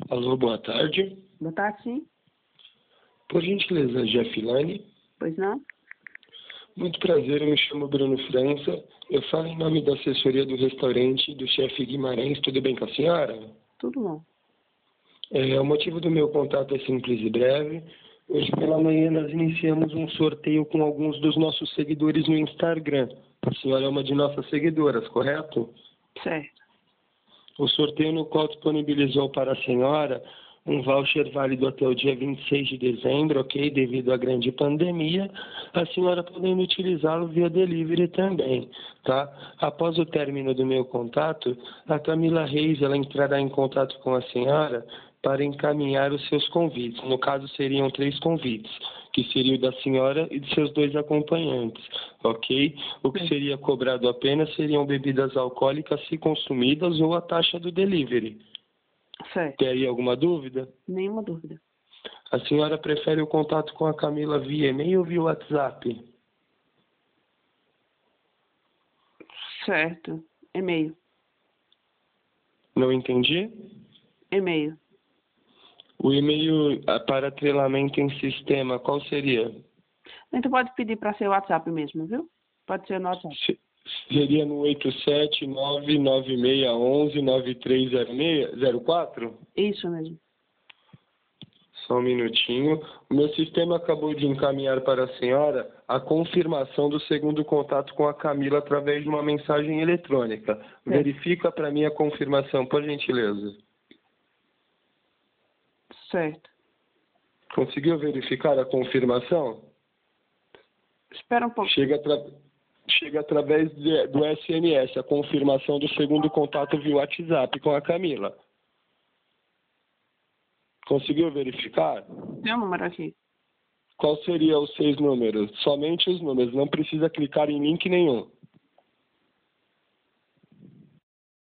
Alô, boa tarde. Boa tarde, sim. Por gentileza, Jeff Lane. Pois não? Muito prazer, eu me chamo Bruno França. Eu falo em nome da assessoria do restaurante do chefe Guimarães. Tudo bem com a senhora? Tudo bom. O motivo do meu contato é simples e breve. Hoje pela manhã nós iniciamos um sorteio com alguns dos nossos seguidores no Instagram. A senhora é uma de nossas seguidoras, correto? Certo. O sorteio no qual disponibilizou para a senhora um voucher válido até o dia 26 de dezembro, ok? Devido à grande pandemia, a senhora podendo utilizá-lo via delivery também, tá? Após o término do meu contato, a Camila Reis, ela entrará em contato com a senhora para encaminhar os seus convites. No caso, seriam 3 convites, que seria o da senhora e de seus 2 acompanhantes, ok? O que seria cobrado apenas seriam bebidas alcoólicas se consumidas ou a taxa do delivery. Certo. Tem aí alguma dúvida? Nenhuma dúvida. A senhora prefere o contato com a Camila via e-mail ou via WhatsApp? Certo. E-mail. Não entendi? E-mail. O e-mail para atrelamento em sistema, qual seria? Então pode pedir para ser o WhatsApp mesmo, viu? Pode ser no WhatsApp. Seria no 8799611930604? Isso mesmo. Só um minutinho. O meu sistema acabou de encaminhar para a senhora a confirmação do segundo contato com a Camila através de uma mensagem eletrônica. Verifica para mim a confirmação, por gentileza. Certo. Conseguiu verificar a confirmação? Espera um pouco. Chega através do SMS, a confirmação do segundo contato via WhatsApp com a Camila. Conseguiu verificar? Tem um número aqui. Qual seria os 6 números? Somente os números, não precisa clicar em link nenhum.